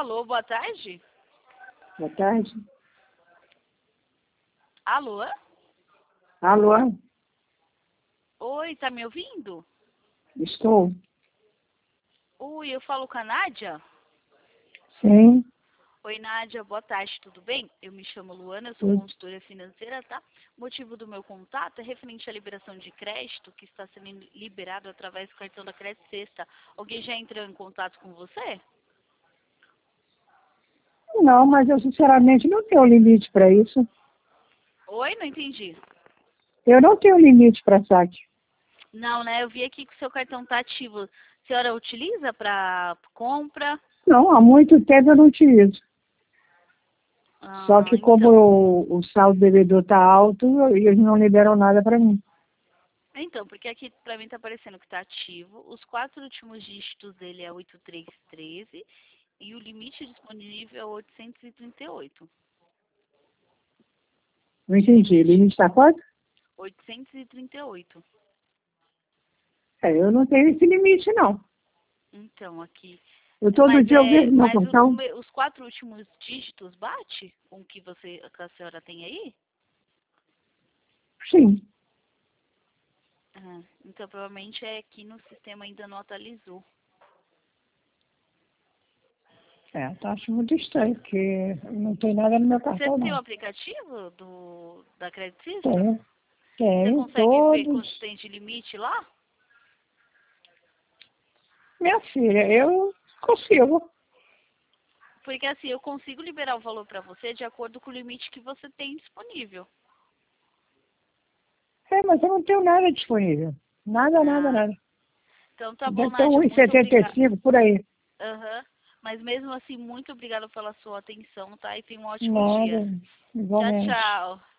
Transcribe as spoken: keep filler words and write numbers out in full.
Alô, boa tarde. Boa tarde. Alô? Alô? Oi, tá me ouvindo? Estou. Oi, eu falo com a Nádia? Sim. Oi, Nádia, boa tarde, tudo bem? Eu me chamo Luana, eu sou Sim. consultora financeira, tá? O motivo do meu contato é referente à liberação de crédito que está sendo liberado através do cartão da Crédito Sexta. Alguém já entrou em contato com você? Não, mas eu sinceramente não tenho limite para isso. Oi, não entendi. Eu não tenho limite para saque. Não, né? Eu vi aqui que o seu cartão tá ativo. A senhora utiliza para compra? Não, há muito tempo eu não utilizo. Só Ah, que como então. o, o saldo devedor está alto, eles não liberam nada para mim. Então, porque aqui pra mim tá aparecendo que tá ativo. Os quatro últimos dígitos dele é oito três um três e o limite disponível é oitocentos e trinta e oito. Não entendi. Limite está quanto? oitocentos e trinta e oito. É, eu não tenho esse limite, não. Então, aqui. Eu todo Mas dia eu é, vejo meu mas o cartão. número, os quatro últimos dígitos bate com o que você, que a senhora tem aí? Sim. Ah, então provavelmente é que no sistema ainda não atualizou. É, tá acho muito estranho, porque não tem nada no meu Você cartão, tem o não. aplicativo do da Credit System? Tenho. Você Tenho consegue ver quanto todos. tem de limite lá? Minha filha, eu consigo. Porque assim, eu consigo liberar o valor para você de acordo com o limite que você tem disponível. É, mas eu não tenho nada disponível. Nada, nada, Ah, nada. então tá bom, Deve ter Nádia, um e muito setenta e obrigada. cinco por aí. Aham. Mas mesmo assim, muito obrigada pela sua atenção, tá? E tenha um ótimo Nada, dia. Tchau, igualmente. tchau.